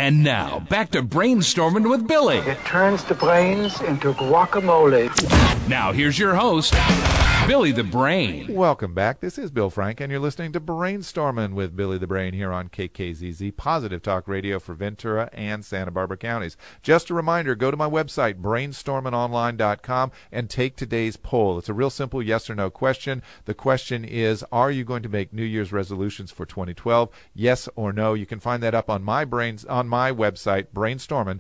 And now, back to Brainstorming with Billy. It turns the brains into guacamole. Now, here's your host, Billy the Brain. Welcome back. This is Bill Frank, and you're listening to Brainstorming with Billy the Brain here on KKZZ, Positive Talk Radio for Ventura and Santa Barbara counties. Just a reminder, go to my website, brainstormingonline.com, and take today's poll. It's a real simple yes or no question. The question is, are you going to make New Year's resolutions for 2012? Yes or no? You can find that up on my website, Brainstormin,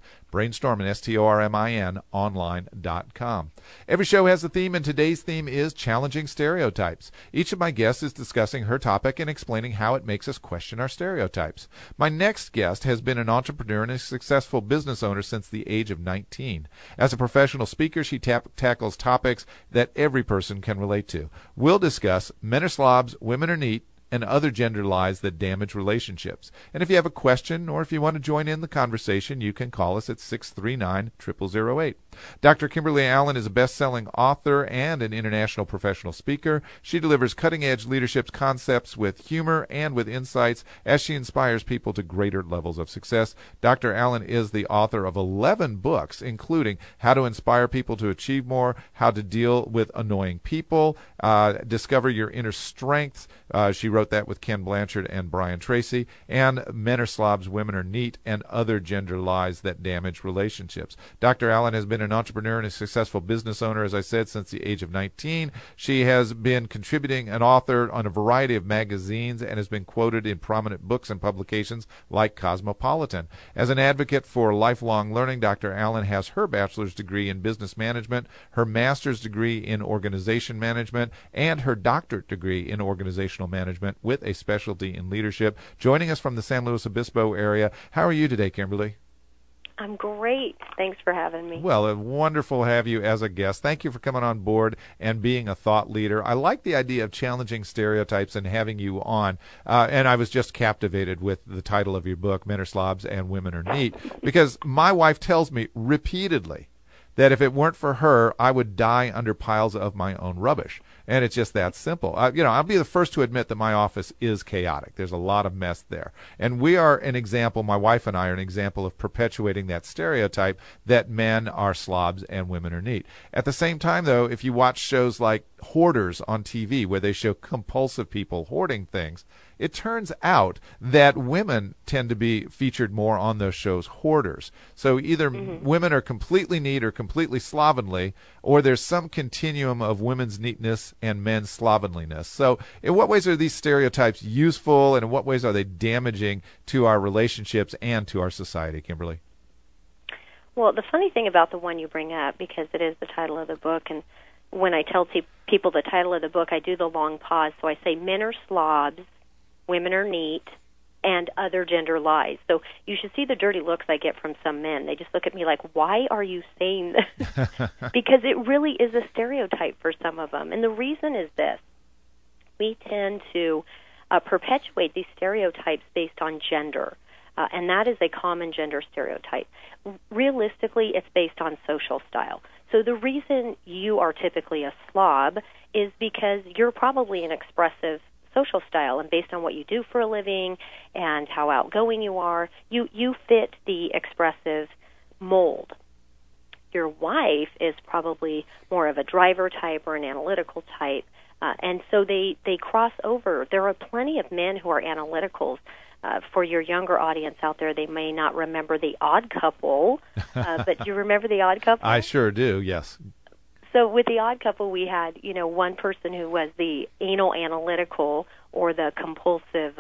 STORMIN, online.com. Every show has a theme, and today's theme is challenging stereotypes. Each of my guests is discussing her topic and explaining how it makes us question our stereotypes. My next guest has been an entrepreneur and a successful business owner since the age of 19. As a professional speaker, she tackles topics that every person can relate to. We'll discuss men are slobs, women are neat, and other gender lies that damage relationships. And if you have a question or if you want to join in the conversation, you can call us at 639-0008. Dr. Kimberly Allen is a best-selling author and an international professional speaker. She delivers cutting-edge leadership concepts with humor and with insights as she inspires people to greater levels of success. Dr. Allen is the author of 11 books, including How to Inspire People to Achieve More, How to Deal with Annoying People, Discover Your Inner Strengths. She wrote that with Ken Blanchard and Brian Tracy, and Men Are Slobs, Women Are Neat, and Other Gender Lies That Damage Relationships. Dr. Allen has been an entrepreneur and a successful business owner, as I said, since the age of 19. She has been contributing an author on a variety of magazines and has been quoted in prominent books and publications like Cosmopolitan. As an advocate for lifelong learning, Dr. Allen has her bachelor's degree in business management, her master's degree in organization management, and her doctorate degree in organizational management with a specialty in leadership. Joining us from the San Luis Obispo area, how are you today, Kimberly? I'm great. Thanks for having me. Well, wonderful to have you as a guest. Thank you for coming on board and being a thought leader. I like the idea of challenging stereotypes and having you on. And I was just captivated with the title of your book, Men Are Slobs and Women Are Neat, because my wife tells me repeatedly that if it weren't for her, I would die under piles of my own rubbish. And it's just that simple. I'll be the first to admit that my office is chaotic. There's a lot of mess there. And we are an example, my wife and I are an example of perpetuating that stereotype that men are slobs and women are neat. At the same time, though, if you watch shows like Hoarders on TV, where they show compulsive people hoarding things, it turns out that women tend to be featured more on those shows, hoarders. So either women are completely neat or completely slovenly, or there's some continuum of women's neatness and men's slovenliness. So in what ways are these stereotypes useful, and in what ways are they damaging to our relationships and to our society, Kimberly? Well, the funny thing about the one you bring up, because it is the title of the book, and when I tell people the title of the book, I do the long pause. So I say, men are slobs, women are neat, and other gender lies. So you should see the dirty looks I get from some men. They just look at me like, why are you saying this? Because it really is a stereotype for some of them. And the reason is this. We tend to perpetuate these stereotypes based on gender, and that is a common gender stereotype. Realistically, it's based on social style. So the reason you are typically a slob is because you're probably an expressive social style, and based on what you do for a living and how outgoing you are, you fit the expressive mold. Your wife is probably more of a driver type or an analytical type, and so they cross over. There are plenty of men who are analyticals. For your younger audience out there, they may not remember The Odd Couple, but do you remember The Odd Couple? I sure do, yes. So with The Odd Couple, we had, one person who was the anal analytical or the compulsive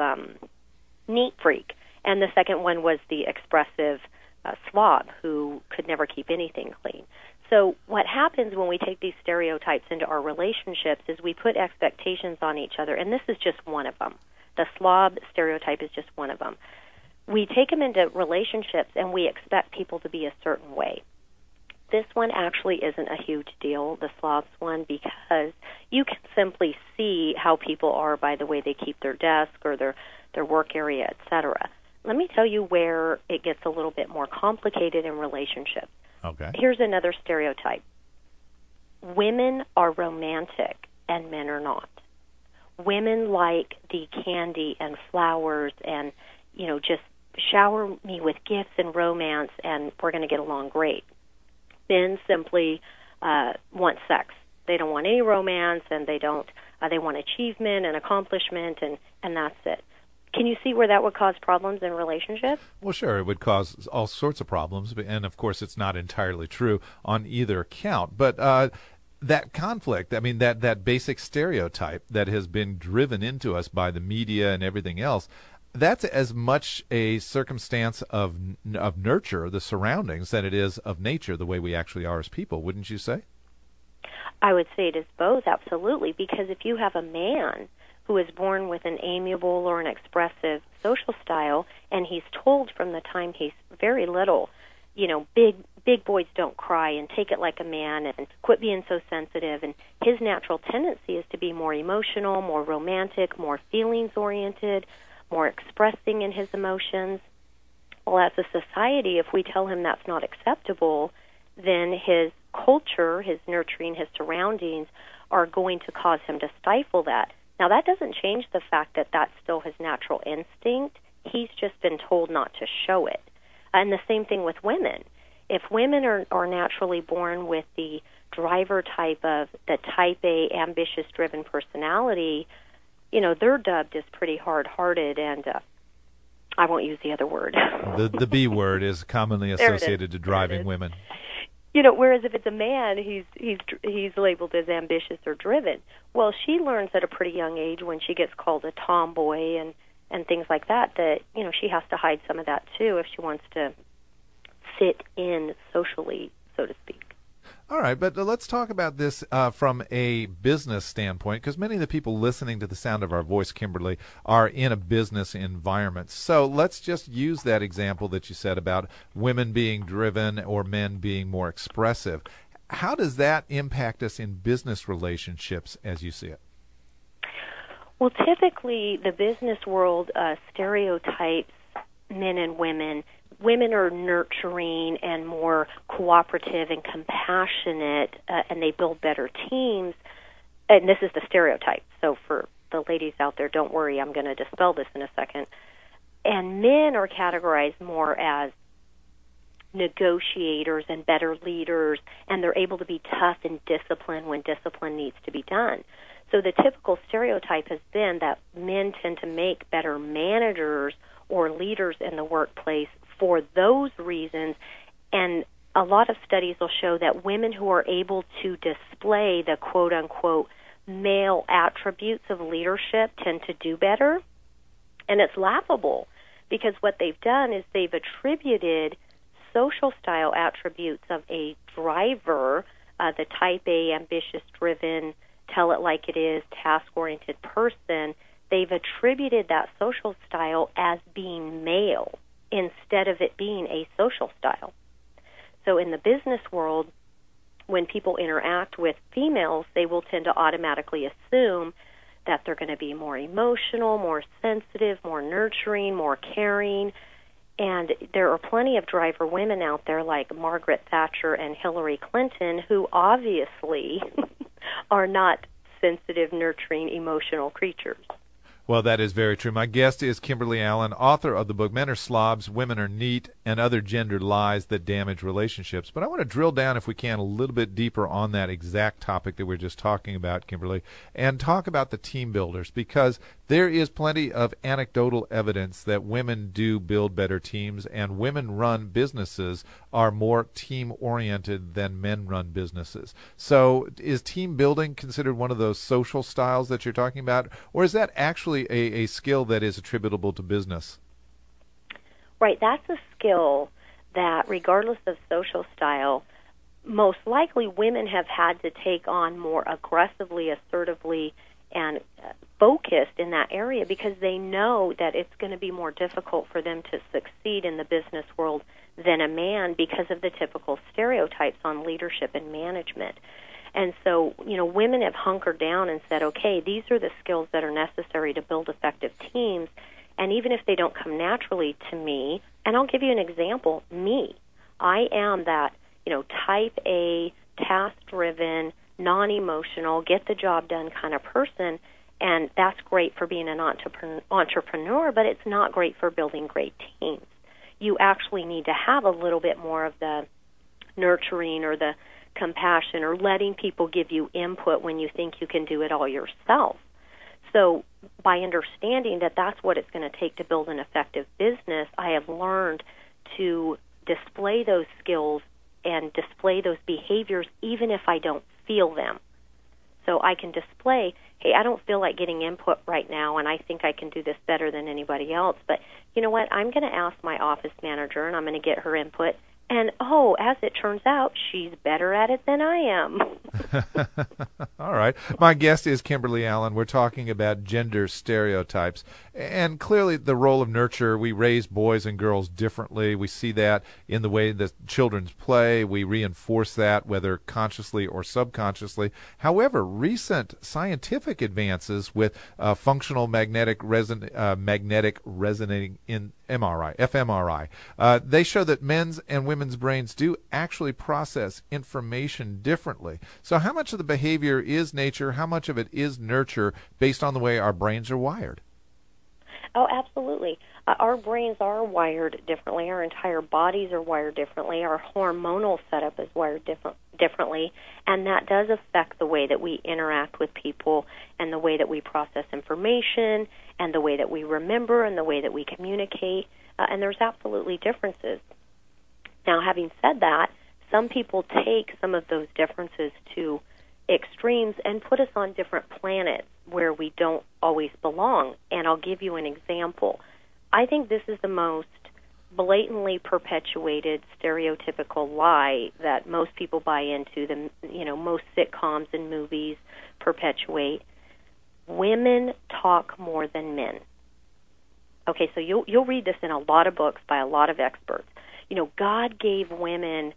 neat freak, and the second one was the expressive slob who could never keep anything clean. So what happens when we take these stereotypes into our relationships is we put expectations on each other, and this is just one of them. The slob stereotype is just one of them. We take them into relationships, and we expect people to be a certain way. This one actually isn't a huge deal, the slobs one, because you can simply see how people are by the way they keep their desk or their work area, etc. Let me tell you where it gets a little bit more complicated in relationships. Okay. Here's another stereotype. Women are romantic and men are not. Women like the candy and flowers and, just shower me with gifts and romance, and we're going to get along great. Men simply want sex. They don't want any romance, and they want achievement and accomplishment, and that's it. Can you see where that would cause problems in relationships? Well, sure, it would cause all sorts of problems, and of course it's not entirely true on either account. But that conflict, I mean, that basic stereotype that has been driven into us by the media and everything else, that's as much a circumstance of nurture, the surroundings, than it is of nature, the way we actually are as people, wouldn't you say? I would say it is both, absolutely, because if you have a man who is born with an amiable or an expressive social style, and he's told from the time he's very little, big boys don't cry, and take it like a man, and quit being so sensitive, and his natural tendency is to be more emotional, more romantic, more feelings-oriented, more expressing in his emotions. Well, as a society, if we tell him that's not acceptable, then his culture, his nurturing, his surroundings are going to cause him to stifle that. Now, that doesn't change the fact that that's still his natural instinct. He's just been told not to show it. And the same thing with women. If women are naturally born with the driver type of the type A, ambitious, driven personality, they're dubbed as pretty hard-hearted, and I won't use the other word. The B word is commonly associated to driving women. Whereas if it's a man, he's labeled as ambitious or driven. Well, she learns at a pretty young age when she gets called a tomboy and things like that, she has to hide some of that too if she wants to fit in socially, so to speak. All right, but let's talk about this from a business standpoint, because many of the people listening to the sound of our voice, Kimberly, are in a business environment. So let's just use that example that you said about women being driven or men being more expressive. How does that impact us in business relationships as you see it? Well, typically the business world stereotypes men and women. Women are nurturing and more cooperative and compassionate, and they build better teams. And this is the stereotype. So for the ladies out there, don't worry, I'm going to dispel this in a second. And men are categorized more as negotiators and better leaders, and they're able to be tough and disciplined when discipline needs to be done. So the typical stereotype has been that men tend to make better managers or leaders in the workplace for those reasons, and a lot of studies will show that women who are able to display the quote-unquote male attributes of leadership tend to do better. And it's laughable because what they've done is they've attributed social style attributes of a driver, the type A, ambitious, driven, tell it like it is, task-oriented person. They've attributed that social style as being male instead of it being a social style. So in the business world, when people interact with females, they will tend to automatically assume that they're going to be more emotional, more sensitive, more nurturing, more caring. And there are plenty of driver women out there like Margaret Thatcher and Hillary Clinton who obviously are not sensitive, nurturing, emotional creatures. Well, that is very true. My guest is Kimberly Allen, author of the book Men Are Slobs, Women Are Neat, and Other Gendered Lies That Damage Relationships. But I want to drill down, if we can, a little bit deeper on that exact topic that we're just talking about, Kimberly, and talk about the team builders, because there is plenty of anecdotal evidence that women do build better teams, and women-run businesses are more team-oriented than men-run businesses. So is team building considered one of those social styles that you're talking about, or is that actually a skill that is attributable to business? Right, that's a skill that, regardless of social style, most likely women have had to take on more aggressively, assertively, and focused in that area because they know that it's going to be more difficult for them to succeed in the business world than a man because of the typical stereotypes on leadership and management. And so, women have hunkered down and said, okay, these are the skills that are necessary to build effective teams. And even if they don't come naturally to me, and I'll give you an example, me. I am that, type A, task-driven, non-emotional, get-the-job-done kind of person. And that's great for being an entrepreneur, but it's not great for building great teams. You actually need to have a little bit more of the nurturing or the compassion or letting people give you input when you think you can do it all yourself. So by understanding that that's what it's going to take to build an effective business, I have learned to display those skills and display those behaviors even if I don't feel them. So I can display, hey, I don't feel like getting input right now, and I think I can do this better than anybody else. But you know what? I'm going to ask my office manager, and I'm going to get her input. And, oh, as it turns out, she's better at it than I am. All right. My guest is Kimberly Allen. We're talking about gender stereotypes. And clearly the role of nurture, we raise boys and girls differently. We see that in the way that children play. We reinforce that, whether consciously or subconsciously. However, recent scientific advances with functional magnetic resonating in MRI, fMRI, they show that men's and women's brains do actually process information differently. So how much of the behavior is nature? How much of it is nurture based on the way our brains are wired? Oh, absolutely. Our brains are wired differently. Our entire bodies are wired differently. Our hormonal setup is wired differently, and that does affect the way that we interact with people and the way that we process information and the way that we remember and the way that we communicate, and there's absolutely differences. Now, having said that, some people take some of those differences to extremes and put us on different planets where we don't always belong. And I'll give you an example. I think this is the most blatantly perpetuated stereotypical lie that most people buy into, most sitcoms and movies perpetuate. Women talk more than men. Okay, so you'll read this in a lot of books by a lot of experts. God gave women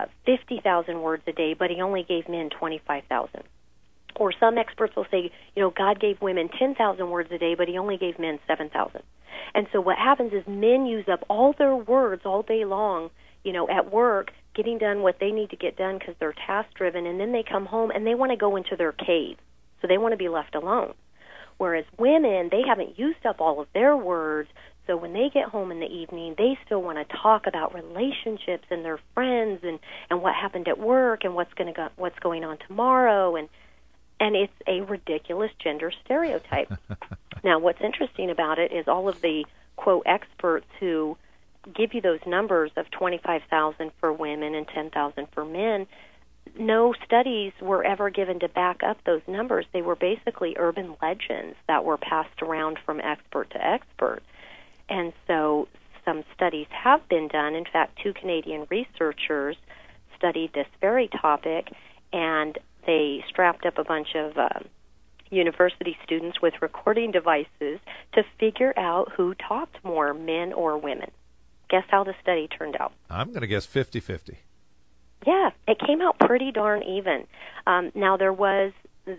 50,000 words a day, but he only gave men 25,000. Or some experts will say, God gave women 10,000 words a day, but he only gave men 7,000. And so what happens is men use up all their words all day long, at work, getting done what they need to get done because they're task-driven, and then they come home and they want to go into their cave. So they want to be left alone. Whereas women, they haven't used up all of their words, so when they get home in the evening, they still want to talk about relationships and their friends and what happened at work and what's going on tomorrow, and it's a ridiculous gender stereotype. Now, what's interesting about it is all of the, quote, experts who give you those numbers of 25,000 for women and 10,000 for men, no studies were ever given to back up those numbers. They were basically urban legends that were passed around from expert to expert. And so some studies have been done. In fact, 2 Canadian researchers studied this very topic, and they strapped up a bunch of university students with recording devices to figure out who talked more, men or women. Guess how the study turned out? I'm going to guess 50-50. Yeah, it came out pretty darn even. Now, there were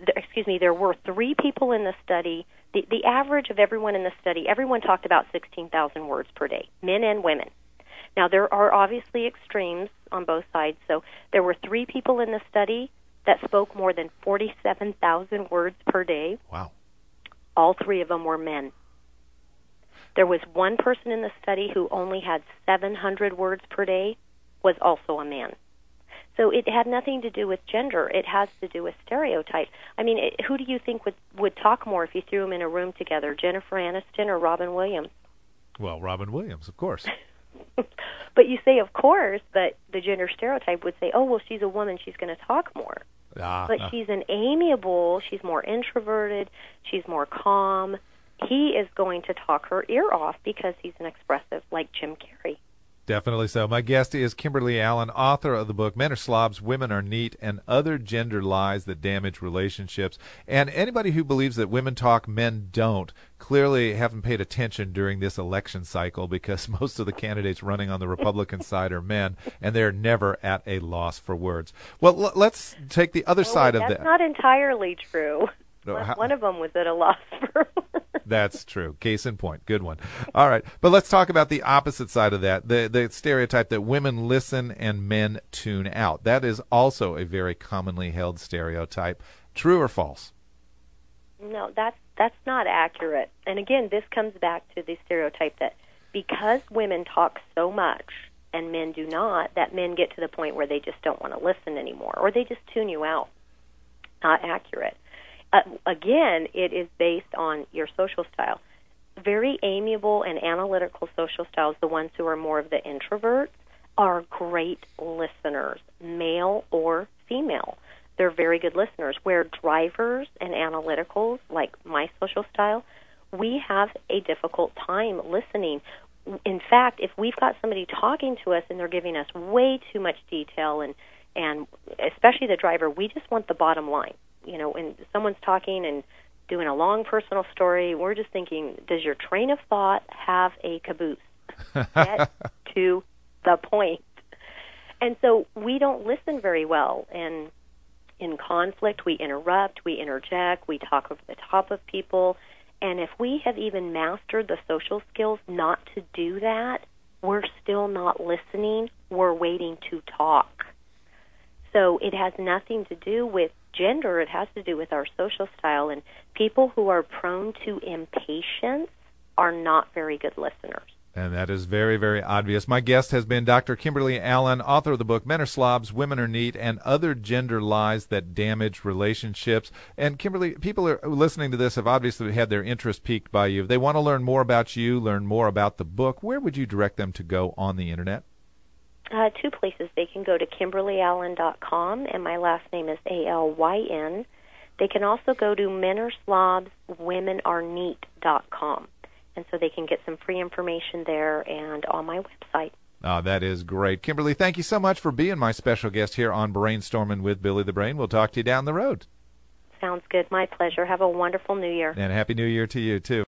3 people in the study. The average of everyone in the study, everyone talked about 16,000 words per day, men and women. Now, there are obviously extremes on both sides. So there were 3 people in the study that spoke more than 47,000 words per day. Wow. All 3 of them were men. There was 1 person in the study who only had 700 words per day, was also a man. So it had nothing to do with gender. It has to do with stereotype. I mean, who do you think would talk more if you threw them in a room together, Jennifer Aniston or Robin Williams? Well, Robin Williams, of course. But you say, of course, but the gender stereotype would say, oh, well, she's a woman, she's going to talk more. But she's an amiable, she's more introverted, she's more calm. He is going to talk her ear off because he's an expressive, like Jim Carrey. Definitely so. My guest is Kimberly Allen, author of the book Men Are Slobs, Women Are Neat, and Other Gender Lies That Damage Relationships. And anybody who believes that women talk, men don't, clearly haven't paid attention during this election cycle, because most of the candidates running on the Republican side are men, and they're never at a loss for words. Well, let's take the other side of that. That's not entirely true. One of them was at a loss for words. That's true. Case in point. Good one. All right. But let's talk about the opposite side of that, the stereotype that women listen and men tune out. That is also a very commonly held stereotype. True or false? No, that's That's not accurate. And again, this comes back to the stereotype that because women talk so much and men do not, that men get to the point where they just don't want to listen anymore, or they just tune you out. Not accurate. Again, it is based on your social style. Very amiable and analytical social styles, the ones who are more of the introverts, are great listeners, male or female. They're very good listeners. Where drivers and analyticals, like my social style, we have a difficult time listening. In fact, if we've got somebody talking to us and they're giving us way too much detail, and especially the driver, we just want the bottom line. You know, when someone's talking and doing a long personal story, we're just thinking, does your train of thought have a caboose? Get to the point. And so we don't listen very well. And in conflict, we interrupt, we interject, we talk over the top of people. And if we have even mastered the social skills not to do that, we're still not listening. We're waiting to talk. So it has nothing to do with gender. It has to do with our social style. And people who are prone to impatience are not very good listeners. And that is very, very obvious. My guest has been Dr. Kimberly Allen, author of the book Men Are Slobs, Women Are Neat, and Other Gender Lies That Damage Relationships. And Kimberly, people are listening to this have obviously had their interest piqued by you. If they want to learn more about you, learn more about the book, where would you direct them to go on the Internet? Two places. They can go to KimberlyAllen.com, and my last name is Alyn. They can also go to menareslobswomenareneat.com. And so they can get some free information there and on my website. Oh, that is great. Kimberly, thank you so much for being my special guest here on Brainstorming with Billy the Brain. We'll talk to you down the road. Sounds good. My pleasure. Have a wonderful New Year. And Happy New Year to you, too.